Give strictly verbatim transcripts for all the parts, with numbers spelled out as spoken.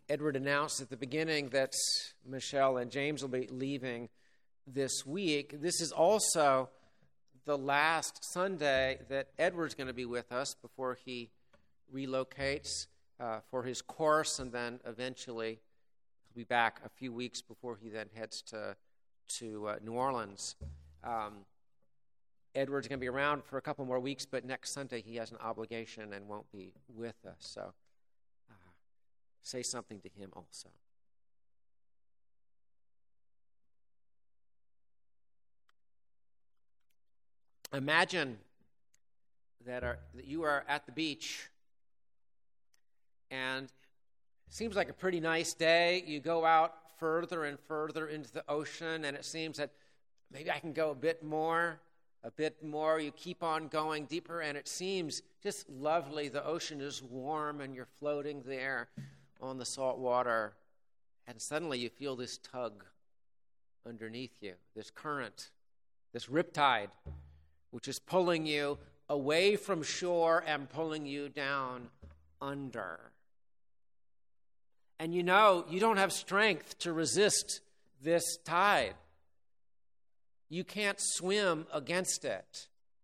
Edward announced at the beginning that Michelle and James will be leaving this week. This is also the last Sunday that Edward's going to be with us before he relocates uh, for his course, and then eventually he'll be back a few weeks before he then heads to to uh, New Orleans. Um, Edward's going to be around for a couple more weeks, but next Sunday he has an obligation and won't be with us. So uh, say something to him also. Imagine that, are, that you are at the beach, and it seems like a pretty nice day. You go out further and further into the ocean, and it seems that maybe I can go a bit more, a bit more. You keep on going deeper, and it seems just lovely. The ocean is warm, and you're floating there on the salt water, and suddenly you feel this tug underneath you, this current, this riptide, which is pulling you away from shore and pulling you down under. And you know you don't have strength to resist this tide. You can't swim against it.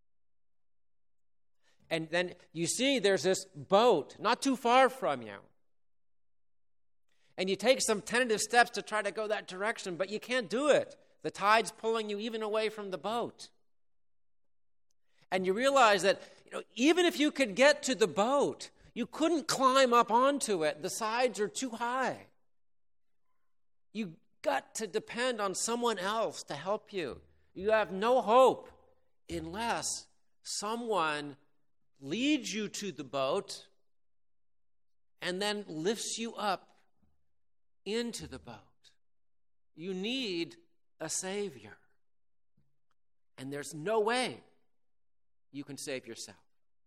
And then you see there's this boat not too far from you. And you take some tentative steps to try to go that direction, but you can't do it. The tide's pulling you even away from the boat. And you realize that, you know, even if you could get to the boat, you couldn't climb up onto it. The sides are too high. You got to depend on someone else to help you. You have no hope unless someone leads you to the boat and then lifts you up into the boat. You need a Savior. And there's no way you can save yourself.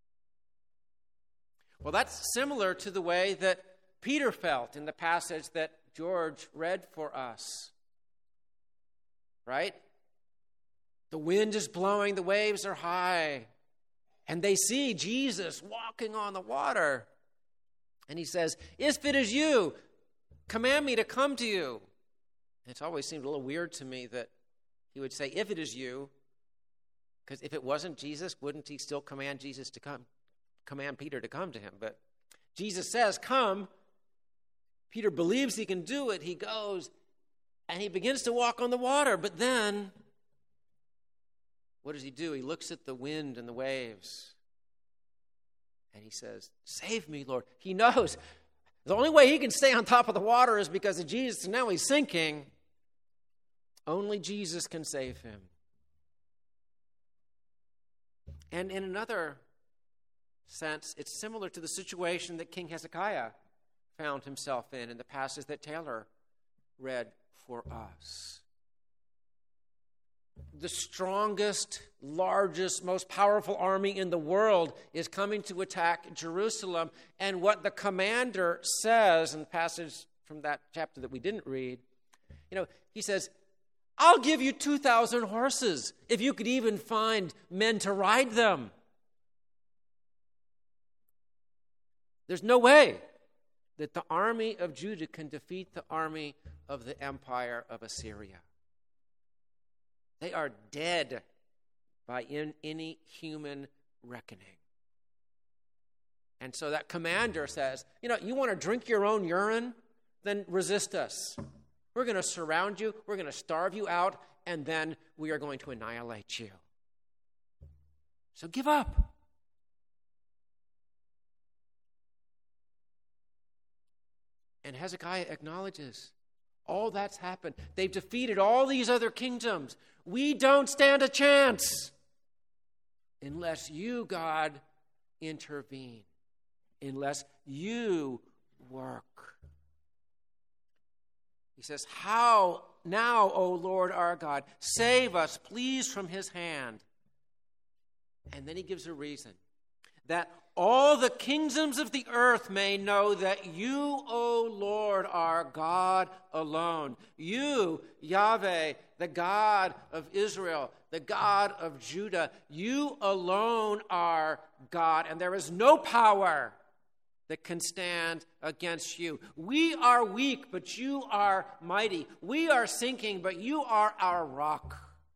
Well, that's similar to the way that Peter felt in the passage that George read for us. Right? The wind is blowing, the waves are high, and they see Jesus walking on the water. And he says, "If it is you, command me to come to you." And it's always seemed a little weird to me that he would say, "If it is you," because if it wasn't Jesus, wouldn't he still command Jesus to come, command Peter to come to him? But Jesus says, "Come." Peter believes he can do it. He goes, and he begins to walk on the water. But then, what does he do? He looks at the wind and the waves, and he says, "Save me, Lord." He knows the only way he can stay on top of the water is because of Jesus, and now he's sinking. Only Jesus can save him. And in another sense, it's similar to the situation that King Hezekiah found himself in in the passage that Taylor read for us. The strongest, largest, most powerful army in the world is coming to attack Jerusalem. And what the commander says in the passage from that chapter that we didn't read, you know, he says, "I'll give you two thousand horses if you could even find men to ride them." There's no way that the army of Judah can defeat the army of the empire of Assyria. They are dead by in any human reckoning. And so that commander says, you know, you want to drink your own urine? Then resist us. We're going to surround you, we're going to starve you out, and then we are going to annihilate you. So give up. And Hezekiah acknowledges all that's happened. They've defeated all these other kingdoms. We don't stand a chance unless you, God, intervene, unless you work. He says, "How now, O Lord our God, save us, please, from his hand." And then he gives a reason. That all the kingdoms of the earth may know that you, O Lord, are God alone. You, Yahweh, the God of Israel, the God of Judah, you alone are God, and there is no power that can stand against you? We are weak, but you are mighty. We are sinking, but you are our rock.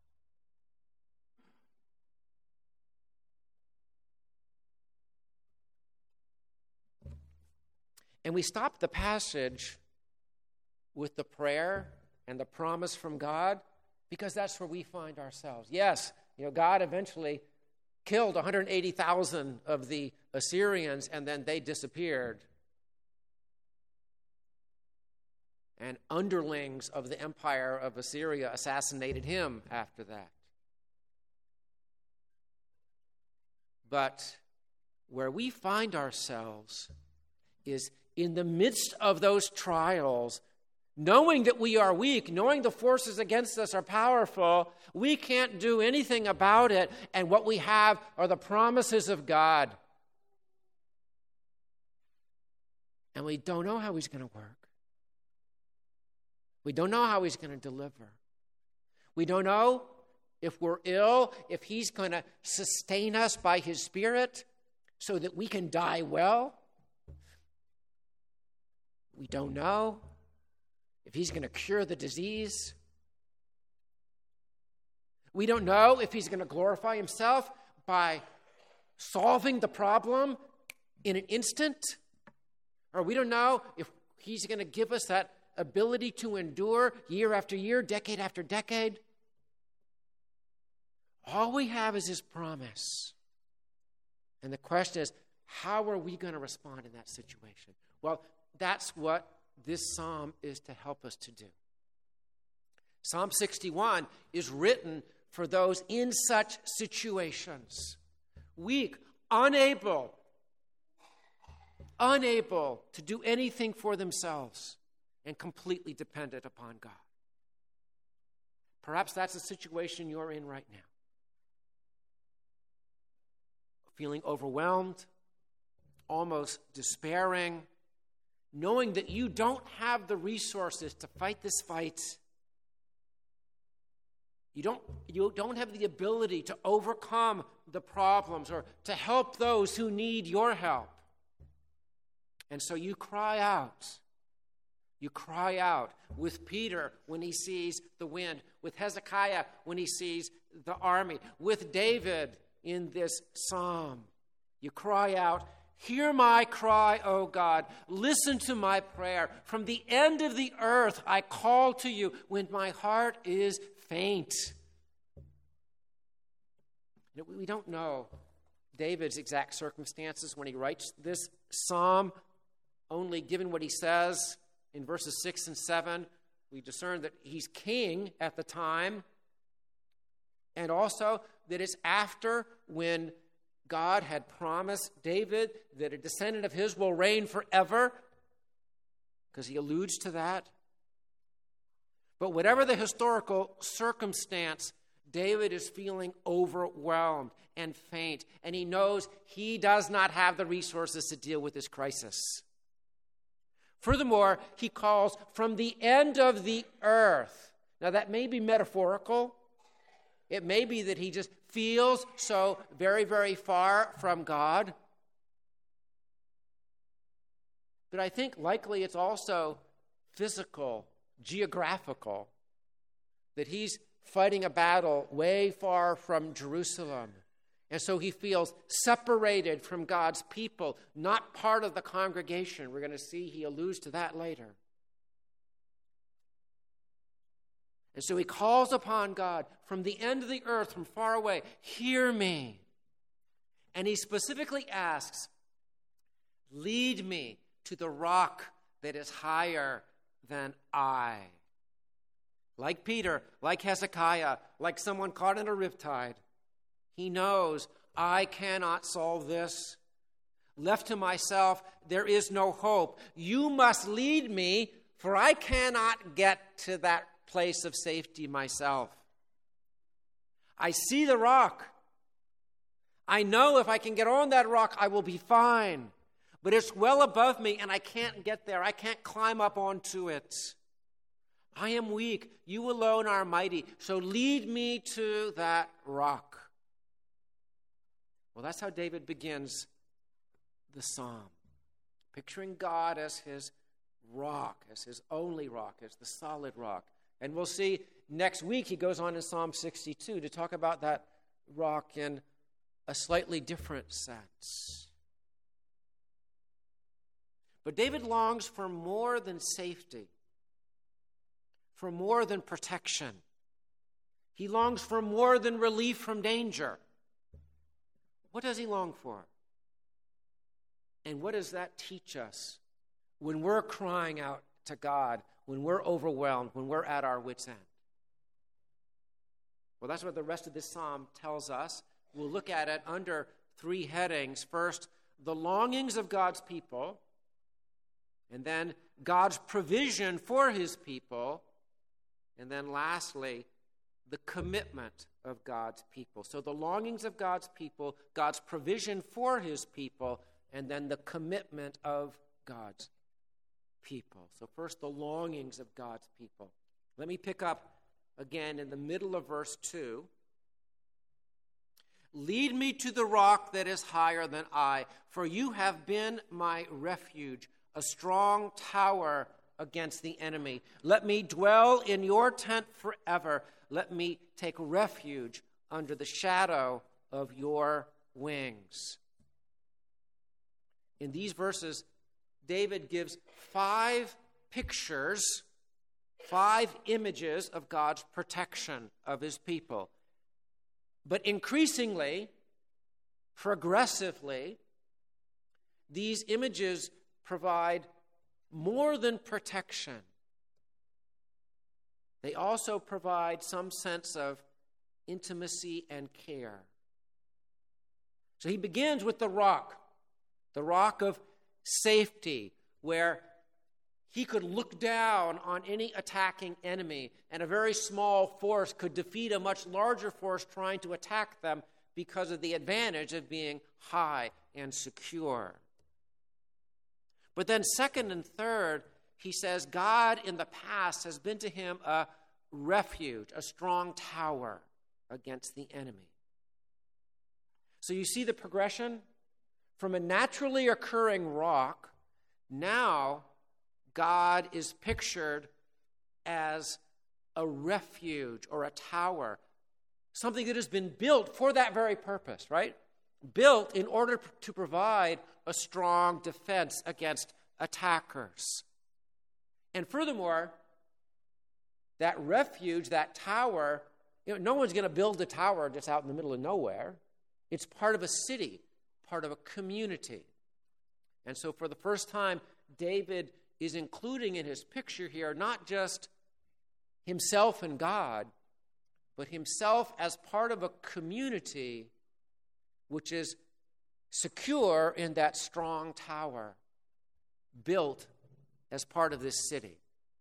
And we stop the passage with the prayer and the promise from God because that's where we find ourselves. Yes, you know, God eventually killed one hundred eighty thousand of the Assyrians, and then they disappeared. And underlings of the empire of Assyria assassinated him after that. But where we find ourselves is in the midst of those trials, knowing that we are weak, knowing the forces against us are powerful, we can't do anything about it, and what we have are the promises of God. And we don't know how he's going to work. We don't know how he's going to deliver. We don't know if we're ill, if he's going to sustain us by his Spirit so that we can die well. We don't know if he's going to cure the disease. We don't know if he's going to glorify himself by solving the problem in an instant. Or we don't know if he's going to give us that ability to endure year after year, decade after decade. All we have is his promise. And the question is, how are we going to respond in that situation? Well, that's what this psalm is to help us to do. Psalm sixty-one is written for those in such situations. Weak, unable, unable to do anything for themselves, and completely dependent upon God. Perhaps that's the situation you're in right now. Feeling overwhelmed, almost despairing, knowing that you don't have the resources to fight this fight. You don't, you don't have the ability to overcome the problems or to help those who need your help. And so you cry out. You cry out with Peter when he sees the wind, with Hezekiah when he sees the army, with David in this psalm. You cry out, "Hear my cry, O God. Listen to my prayer. From the end of the earth I call to you when my heart is faint." We don't know David's exact circumstances when he writes this psalm. Only given what he says in verses six and seven, we discern that he's king at the time, and also that it's after when God had promised David that a descendant of his will reign forever, because he alludes to that. But whatever the historical circumstance, David is feeling overwhelmed and faint, and he knows he does not have the resources to deal with this crisis. Furthermore, he calls from the end of the earth. Now, that may be metaphorical. It may be that he just feels so very, very far from God. But I think likely it's also physical, geographical, that he's fighting a battle way far from Jerusalem. And so he feels separated from God's people, not part of the congregation. We're going to see he alludes to that later. And so he calls upon God from the end of the earth, from far away, "Hear me." And he specifically asks, "Lead me to the rock that is higher than I." Like Peter, like Hezekiah, like someone caught in a riptide, he knows, I cannot solve this. Left to myself, there is no hope. You must lead me, for I cannot get to that place of safety myself. I see the rock. I know if I can get on that rock, I will be fine. But it's well above me, and I can't get there. I can't climb up onto it. I am weak. You alone are mighty. So lead me to that rock. Well, that's how David begins the psalm. picturing God as his rock, as his only rock, as the solid rock. And we'll see next week he goes on in Psalm sixty-two to talk about that rock in a slightly different sense. But David longs for more than safety, for more than protection. He longs for more than relief from danger. What does he long for? And what does that teach us when we're crying out to God, when we're overwhelmed, when we're at our wits' end? Well, that's what the rest of this psalm tells us. We'll look at it under three headings. First, the longings of God's people, and then God's provision for his people, and then lastly, the commitment of God's people. So the longings of God's people, God's provision for his people, and then the commitment of God's people. So first, the longings of God's people. Let me pick up again in the middle of verse two. Lead me to the rock that is higher than I, for you have been my refuge, a strong tower against the enemy. Let me dwell in your tent forever. Let me take refuge under the shadow of your wings. In these verses, David gives five pictures, five images of God's protection of his people. But increasingly, progressively, these images provide more than protection. They also provide some sense of intimacy and care. So he begins with the rock, the rock of safety, where he could look down on any attacking enemy, and a very small force could defeat a much larger force trying to attack them because of the advantage of being high and secure. But then second and third, he says God in the past has been to him a refuge, a strong tower against the enemy. So you see the progression? From a naturally occurring rock, now God is pictured as a refuge or a tower, something that has been built for that very purpose, right? Built in order to provide a strong defense against attackers. And furthermore, that refuge, that tower, you know, no one's going to build a tower just out in the middle of nowhere. It's part of a city, part of a community. And so for the first time, David is including in his picture here not just himself and God, but himself as part of a community which is secure in that strong tower built as part of this city.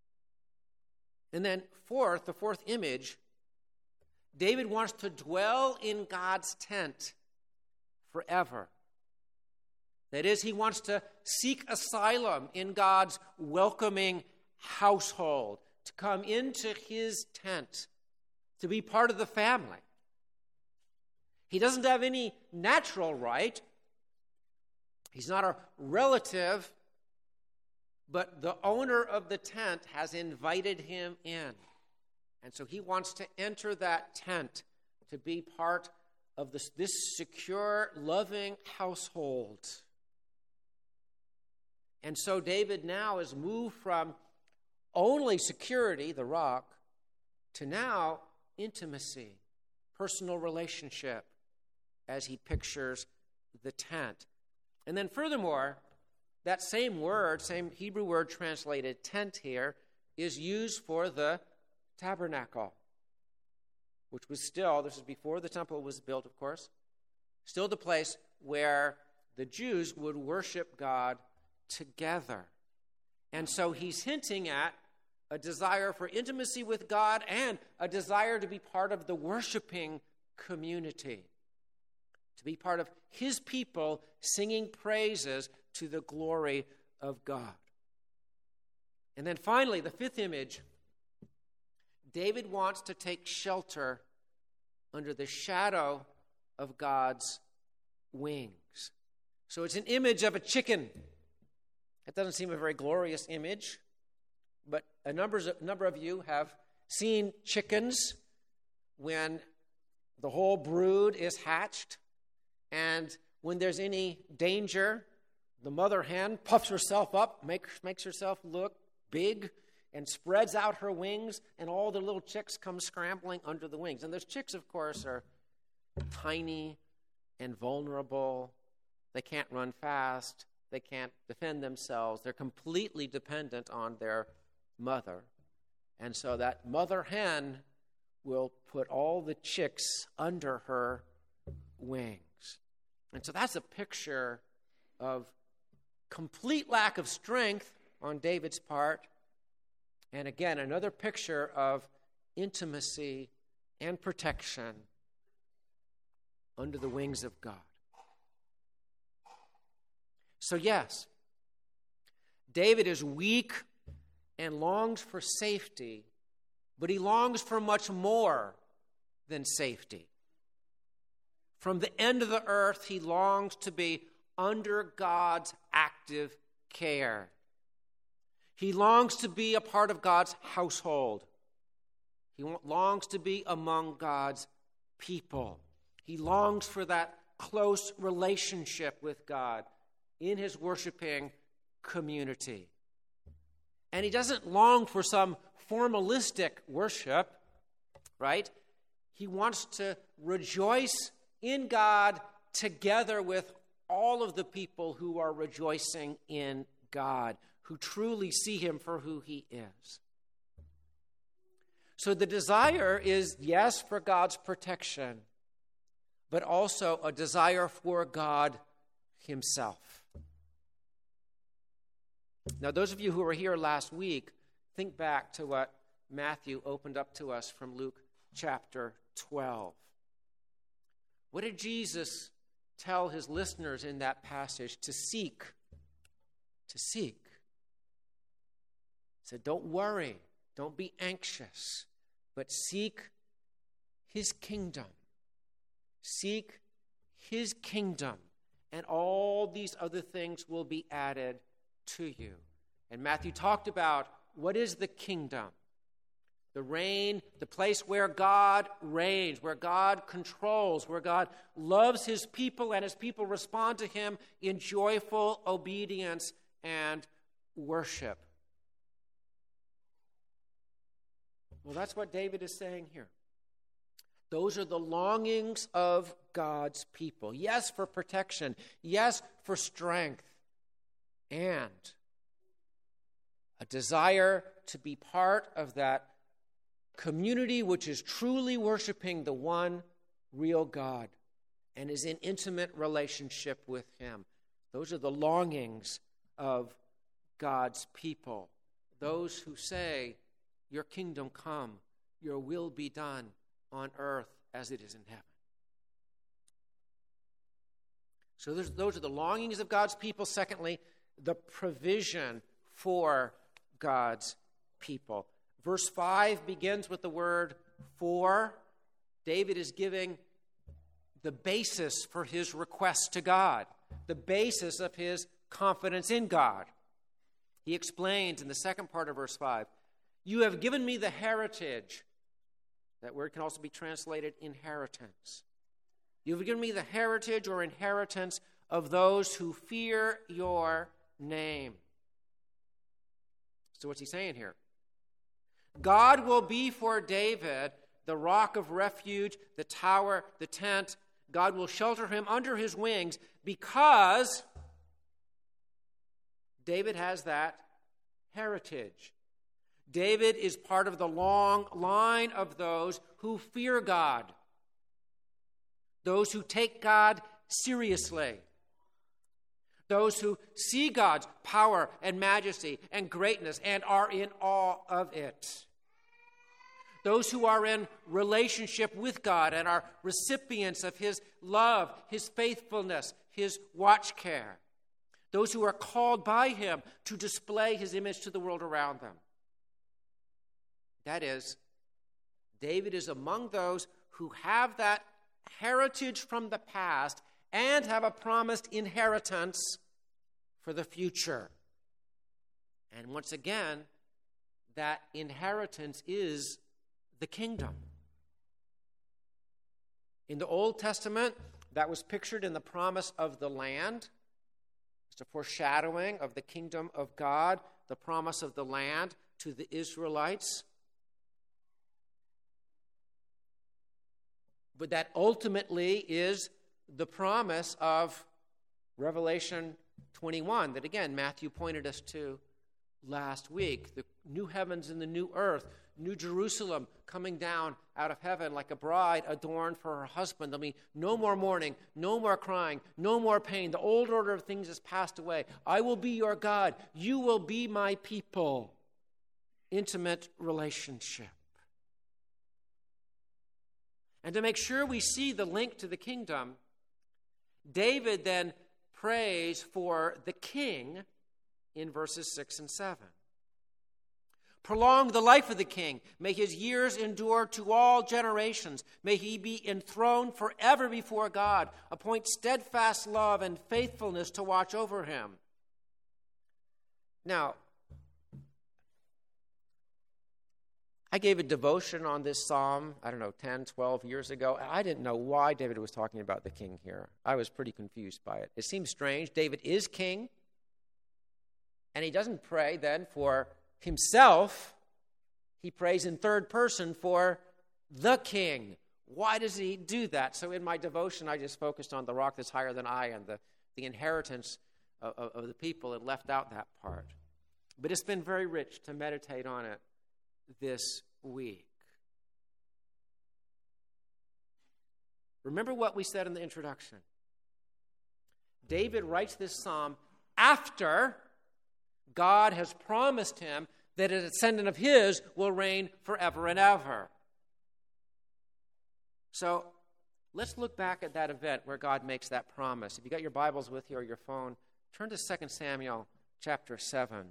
And then fourth, the fourth image, David wants to dwell in God's tent forever. That is, he wants to seek asylum in God's welcoming household, to come into his tent, to be part of the family. He doesn't have any natural right. He's not a relative, but the owner of the tent has invited him in. And so he wants to enter that tent to be part of this, this secure, loving household. And so David now is moved from only security, the rock, to now intimacy, personal relationship, as he pictures the tent. And then furthermore, that same word, same Hebrew word translated tent here, is used for the tabernacle, which was still, this is before the temple was built, of course, still the place where the Jews would worship God together. And so he's hinting at a desire for intimacy with God and a desire to be part of the worshiping community, to be part of his people singing praises to the glory of God. And then finally, the fifth image, David wants to take shelter under the shadow of God's wings. So it's an image of a chicken It doesn't seem a very glorious image, but a number, a number of you have seen chickens when the whole brood is hatched, and when there's any danger, the mother hen puffs herself up, makes, makes herself look big, and spreads out her wings, and all the little chicks come scrambling under the wings. And those chicks, of course, are tiny and vulnerable. They can't run fast. They can't defend themselves. They're completely dependent on their mother. And so that mother hen will put all the chicks under her wings. And so that's a picture of complete lack of strength on David's part. And again, another picture of intimacy and protection under the wings of God. So yes, David is weak and longs for safety, but he longs for much more than safety. From the end of the earth, he longs to be under God's active care. He longs to be a part of God's household. He longs to be among God's people. He longs for that close relationship with God in his worshiping community. And he doesn't long for some formalistic worship, right? He wants to rejoice in God together with all of the people who are rejoicing in God, who truly see him for who he is. So the desire is, yes, for God's protection, but also a desire for God himself. Now, those of you who were here last week, think back to what Matthew opened up to us from Luke chapter twelve. What did Jesus tell his listeners in that passage? To seek. To seek. He said, don't worry, don't be anxious, but seek his kingdom. Seek his kingdom, and all these other things will be added to you. And Matthew talked about what is the kingdom. The reign, the place where God reigns, where God controls, where God loves his people and his people respond to him in joyful obedience and worship. Well, that's what David is saying here. Those are the longings of God's people. Yes, for protection. Yes, for strength. And a desire to be part of that community which is truly worshiping the one real God and is in intimate relationship with him. Those are the longings of God's people. Those who say, your kingdom come, your will be done on earth as it is in heaven. So those are the longings of God's people. Secondly, the provision for God's people. Verse five begins with the word for. David is giving the basis for his request to God, the basis of his confidence in God. He explains in the second part of verse five, you have given me the heritage. That word can also be translated inheritance. You have given me the heritage or inheritance of those who fear your name. So what's he saying here? God will be for David the rock of refuge, the tower, the tent. God will shelter him under his wings because David has that heritage. David is part of the long line of those who fear God, those who take God seriously, those who see God's power and majesty and greatness and are in awe of it. Those who are in relationship with God and are recipients of his love, his faithfulness, his watch care. Those who are called by him to display his image to the world around them. That is, David is among those who have that heritage from the past and have a promised inheritance for the future. And once again, that inheritance is the kingdom. In the Old Testament, that was pictured in the promise of the land. It's a foreshadowing of the kingdom of God, the promise of the land to the Israelites. But that ultimately is the promise of Revelation twenty-one, that again Matthew pointed us to last week. The new heavens and the new earth, New Jerusalem coming down out of heaven like a bride adorned for her husband. I mean, no more mourning, no more crying, no more pain. The old order of things has passed away. I will be your God. You will be my people. Intimate relationship. And to make sure we see the link to the kingdom, David then prays for the king in verses six and seven. Prolong the life of the king. May his years endure to all generations. May he be enthroned forever before God. Appoint steadfast love and faithfulness to watch over him. Now, I gave a devotion on this psalm, I don't know, ten, twelve years ago. I didn't know why David was talking about the king here. I was pretty confused by it. It seems strange. David is king, and he doesn't pray then for himself. He prays in third person for the king. Why does he do that? So in my devotion, I just focused on the rock that's higher than I and the, the inheritance of, of, of the people and left out that part. But it's been very rich to meditate on it this week. Remember what we said in the introduction. David writes this psalm after God has promised him that a descendant of his will reign forever and ever. So let's look back at that event where God makes that promise. If you got your Bibles with you or your phone, turn to Second Samuel chapter seven.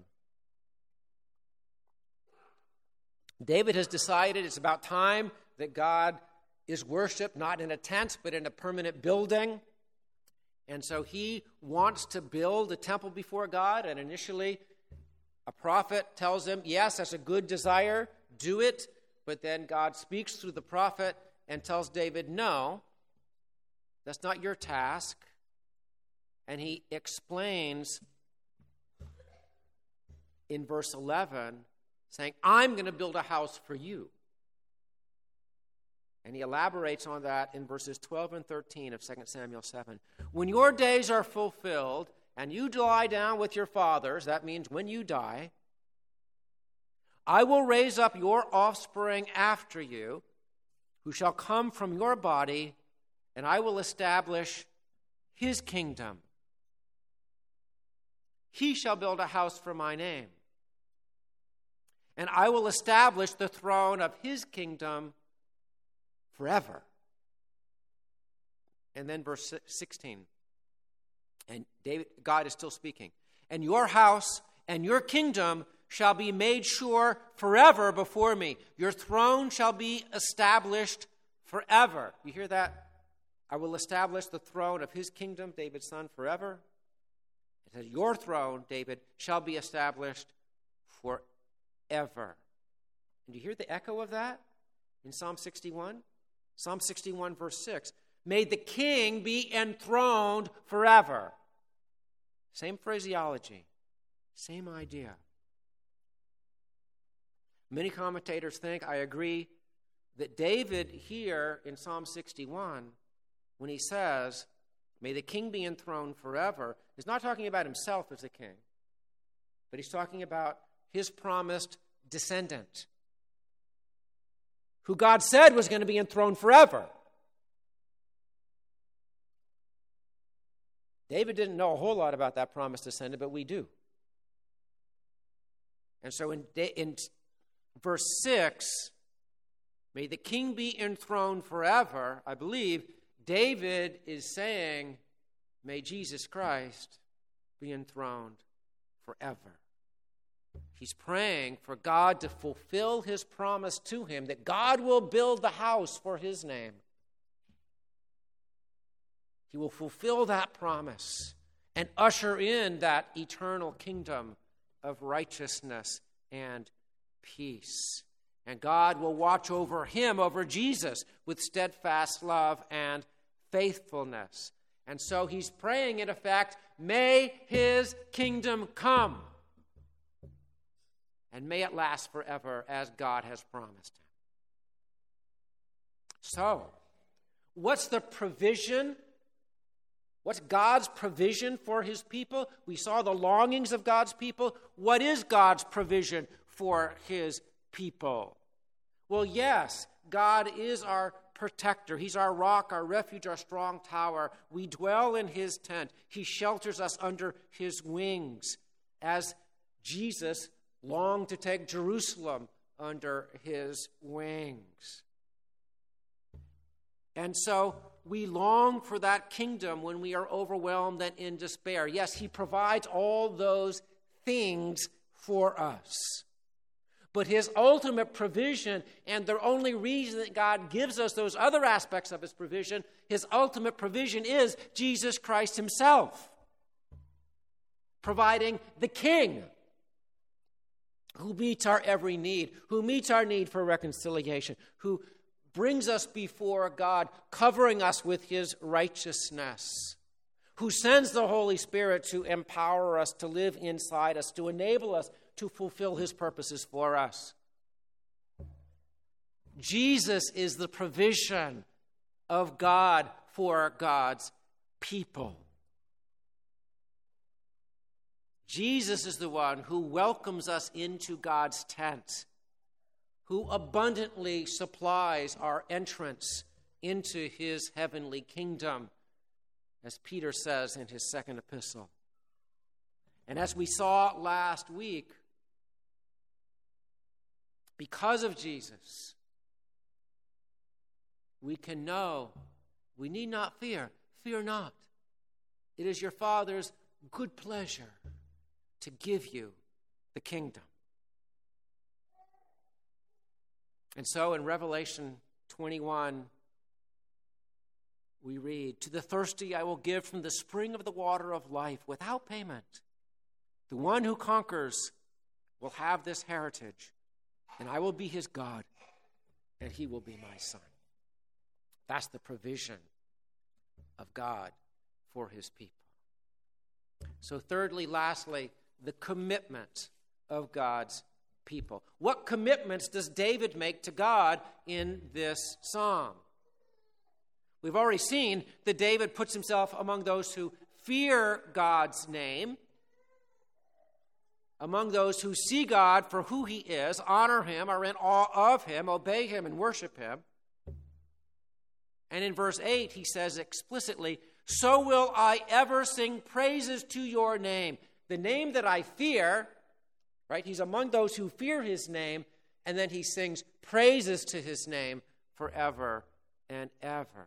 David has decided it's about time that God is worshipped not in a tent but in a permanent building. And so he wants to build a temple before God, and initially a prophet tells him, yes, that's a good desire, do it. But then God speaks through the prophet and tells David, no, that's not your task. And he explains in verse eleven, saying, I'm going to build a house for you. And he elaborates on that in verses twelve and thirteen of Second Samuel seven. When your days are fulfilled and you lie down with your fathers, that means when you die, I will raise up your offspring after you, who shall come from your body, and I will establish his kingdom. He shall build a house for my name, and I will establish the throne of his kingdom forever. And then verse sixteen. And David, God is still speaking. And your house and your kingdom shall be made sure forever before me. Your throne shall be established forever. You hear that? I will establish the throne of his kingdom, David's son, forever. It says, your throne, David, shall be established forever. And you hear the echo of that in Psalm sixty-one? Psalm sixty-one, verse six. May the king be enthroned forever. Same phraseology, same idea. Many commentators think, I agree, that David here in Psalm sixty-one, when he says, may the king be enthroned forever, is not talking about himself as a king, but he's talking about his promised descendant, who God said was going to be enthroned forever. David didn't know a whole lot about that promised descendant, but we do. And so in, in verse six, may the king be enthroned forever, I believe David is saying, may Jesus Christ be enthroned forever. He's praying for God to fulfill his promise to him, that God will build the house for his name. He will fulfill that promise and usher in that eternal kingdom of righteousness and peace. And God will watch over him, over Jesus, with steadfast love and faithfulness. And so he's praying, in effect, may his kingdom come. And may it last forever as God has promised him. So, what's the provision? What's God's provision for his people? We saw the longings of God's people. What is God's provision for his people? Well, yes, God is our protector. He's our rock, our refuge, our strong tower. We dwell in his tent. He shelters us under his wings, as Jesus longed to take Jerusalem under his wings. And so we long for that kingdom when we are overwhelmed and in despair. Yes, he provides all those things for us. But his ultimate provision, and the only reason that God gives us those other aspects of his provision, his ultimate provision is Jesus Christ himself, providing the King who meets our every need, who meets our need for reconciliation, who brings us before God, covering us with his righteousness, who sends the Holy Spirit to empower us, to live inside us, to enable us to fulfill his purposes for us. Jesus is the provision of God for God's people. Jesus is the one who welcomes us into God's tent, who abundantly supplies our entrance into his heavenly kingdom, as Peter says in his second epistle. And as we saw last week, because of Jesus, we can know, we need not fear. Fear not. It is your Father's good pleasure to give you the kingdom. And so in Revelation twenty-one, we read, to the thirsty I will give from the spring of the water of life without payment. The one who conquers will have this heritage, and I will be his God, and he will be my son. That's the provision of God for his people. So thirdly, lastly, the commitment of God's people. What commitments does David make to God in this psalm? We've already seen that David puts himself among those who fear God's name, among those who see God for who he is, honor him, are in awe of him, obey him, and worship him. And in verse eight, he says explicitly, so will I ever sing praises to your name. The name that I fear, right? He's among those who fear his name, and then he sings praises to his name forever and ever.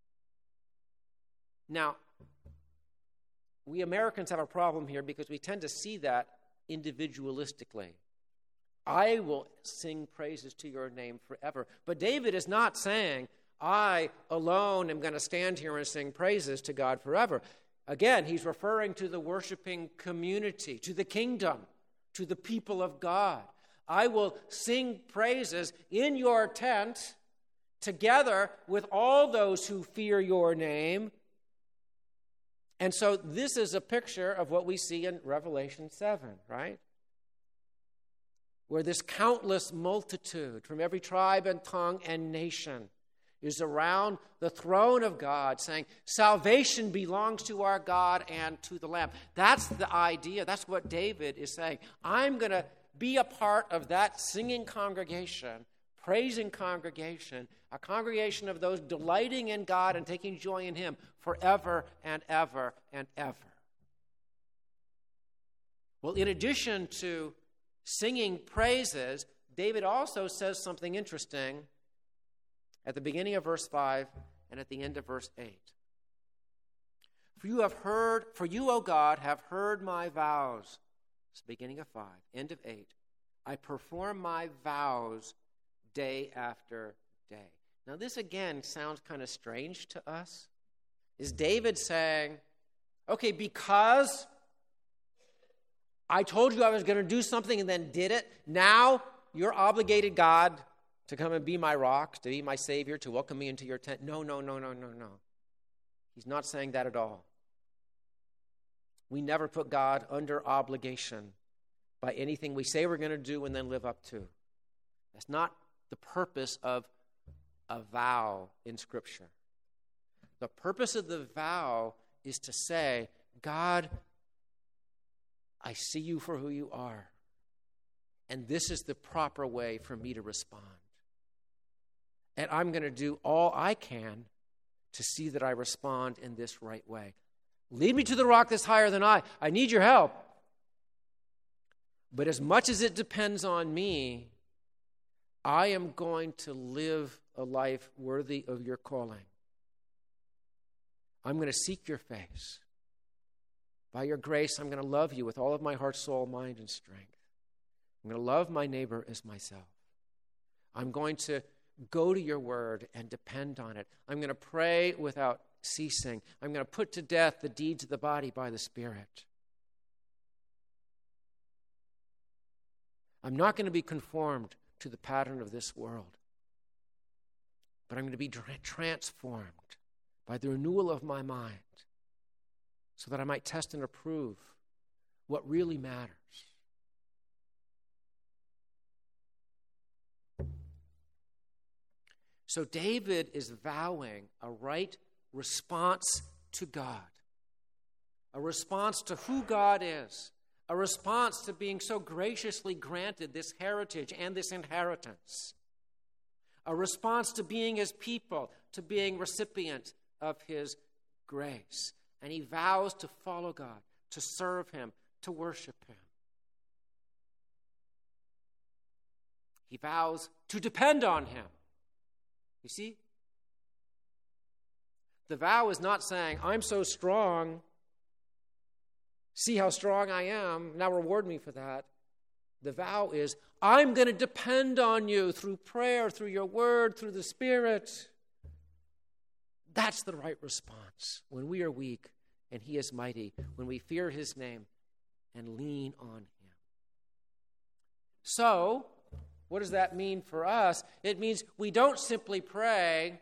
Now, we Americans have a problem here because we tend to see that individualistically. I will sing praises to your name forever. But David is not saying, I alone am going to stand here and sing praises to God forever. Again, he's referring to the worshiping community, to the kingdom, to the people of God. I will sing praises in your tent together with all those who fear your name. And so this is a picture of what we see in Revelation seven, right? Where this countless multitude from every tribe and tongue and nation is around the throne of God saying, salvation belongs to our God and to the Lamb. That's the idea. That's what David is saying. I'm going to be a part of that singing congregation, praising congregation, a congregation of those delighting in God and taking joy in him forever and ever and ever. Well, in addition to singing praises, David also says something interesting at the beginning of verse five and at the end of verse eight. For you have heard, for you, O God, have heard my vows. It's the beginning of five, end of eight. I perform my vows day after day. Now this again sounds kind of strange to us. Is David saying, okay, because I told you I was going to do something and then did it. Now you're obligated, God, to come and be my rock, to be my Savior, to welcome me into your tent. No, no, no, no, no, no. He's not saying that at all. We never put God under obligation by anything we say we're going to do and then live up to. That's not the purpose of a vow in Scripture. The purpose of the vow is to say, God, I see you for who you are, and this is the proper way for me to respond. And I'm going to do all I can to see that I respond in this right way. Lead me to the rock that's higher than I. I need your help. But as much as it depends on me, I am going to live a life worthy of your calling. I'm going to seek your face. By your grace, I'm going to love you with all of my heart, soul, mind, and strength. I'm going to love my neighbor as myself. I'm going to go to your word and depend on it. I'm going to pray without ceasing. I'm going to put to death the deeds of the body by the Spirit. I'm not going to be conformed to the pattern of this world, but I'm going to be tra- transformed by the renewal of my mind so that I might test and approve what really matters. So David is vowing a right response to God, a response to who God is, a response to being so graciously granted this heritage and this inheritance, a response to being his people, to being recipient of his grace. And he vows to follow God, to serve him, to worship him. He vows to depend on him. You see? The vow is not saying, I'm so strong, see how strong I am, now reward me for that. The vow is, I'm going to depend on you through prayer, through your word, through the Spirit. That's the right response when we are weak and he is mighty, when we fear his name and lean on him. So, what does that mean for us? It means we don't simply pray,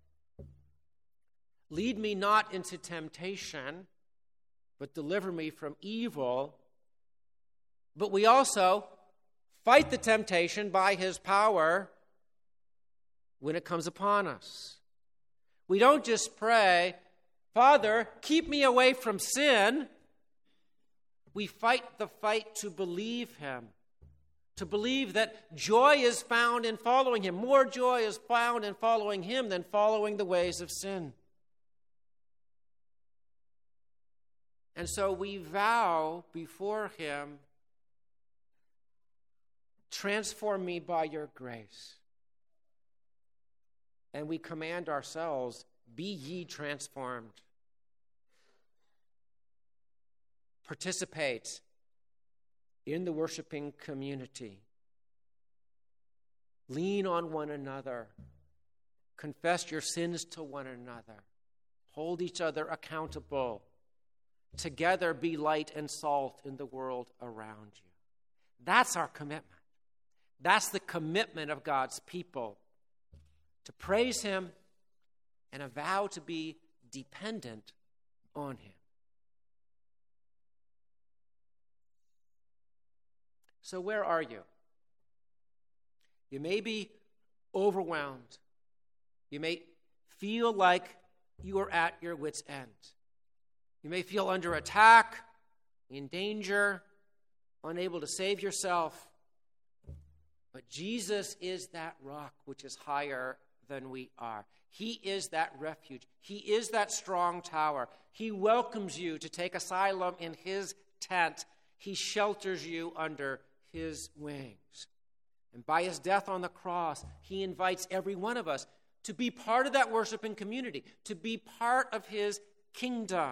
lead me not into temptation, but deliver me from evil. But we also fight the temptation by his power when it comes upon us. We don't just pray, Father, keep me away from sin. We fight the fight to believe him, to believe that joy is found in following him. More joy is found in following him than following the ways of sin. And so we vow before him, transform me by your grace. And we command ourselves, be ye transformed. Participate in the worshiping community. Lean on one another. Confess your sins to one another. Hold each other accountable. Together be light and salt in the world around you. That's our commitment. That's the commitment of God's people, to praise him and a vow to be dependent on him. So where are you? You may be overwhelmed. You may feel like you are at your wit's end. You may feel under attack, in danger, unable to save yourself. But Jesus is that rock which is higher than we are. He is that refuge. He is that strong tower. He welcomes you to take asylum in his tent. He shelters you under his wings. And by his death on the cross, he invites every one of us to be part of that worshiping community, to be part of his kingdom.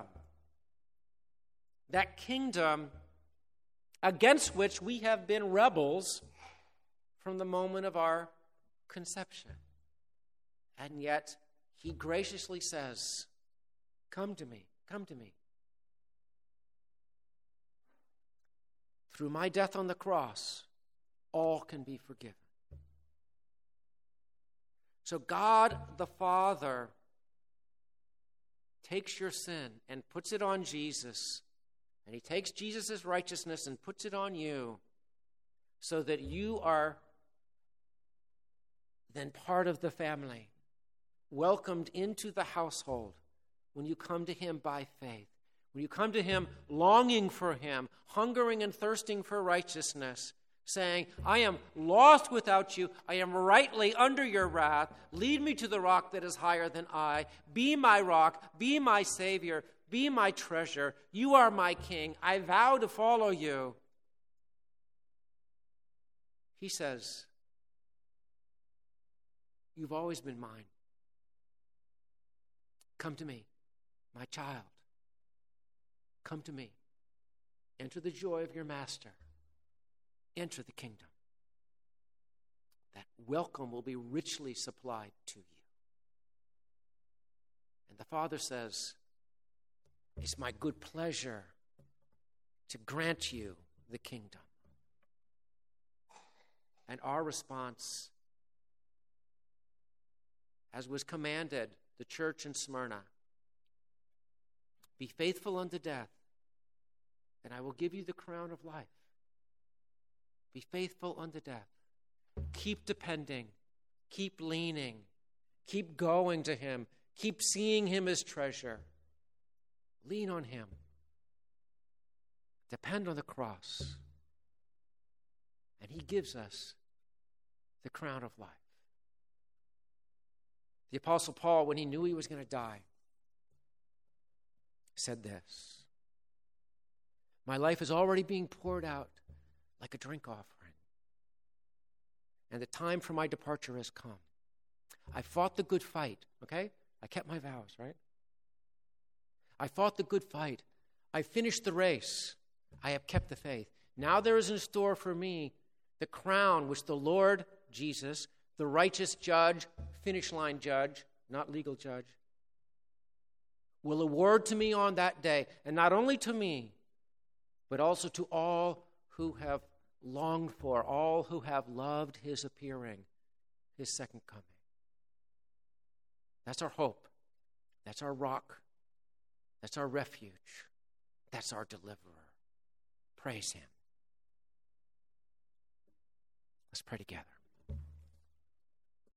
That kingdom against which we have been rebels from the moment of our conception. And yet, he graciously says, come to me, come to me. through my death on the cross, all can be forgiven. So God the Father takes your sin and puts it on Jesus, and he takes Jesus' righteousness and puts it on you, so that you are then part of the family, welcomed into the household when you come to him by faith. When you come to him longing for him, hungering and thirsting for righteousness, saying, I am lost without you. I am rightly under your wrath. Lead me to the rock that is higher than I. Be my rock. Be my Savior. Be my treasure. You are my King. I vow to follow you. He says, you've always been mine. Come to me, my child. Come to me. Enter the joy of your master. Enter the kingdom. That welcome will be richly supplied to you. And the Father says, it's my good pleasure to grant you the kingdom. And our response, as was commanded the church in Smyrna, be faithful unto death, and I will give you the crown of life. Be faithful unto death. Keep depending. Keep leaning. Keep going to him. Keep seeing him as treasure. Lean on him. Depend on the cross. And he gives us the crown of life. The Apostle Paul, when he knew he was going to die, said this, my life is already being poured out like a drink offering, and the time for my departure has come. I fought the good fight, okay? I kept my vows, right? I fought the good fight. I finished the race. I have kept the faith. Now there is in store for me the crown which the Lord Jesus, the righteous judge, finish line judge, not legal judge, will award to me on that day, and not only to me, but also to all who have longed for, all who have loved his appearing, his second coming. That's our hope. That's our rock. That's our refuge. That's our deliverer. Praise him. Let's pray together.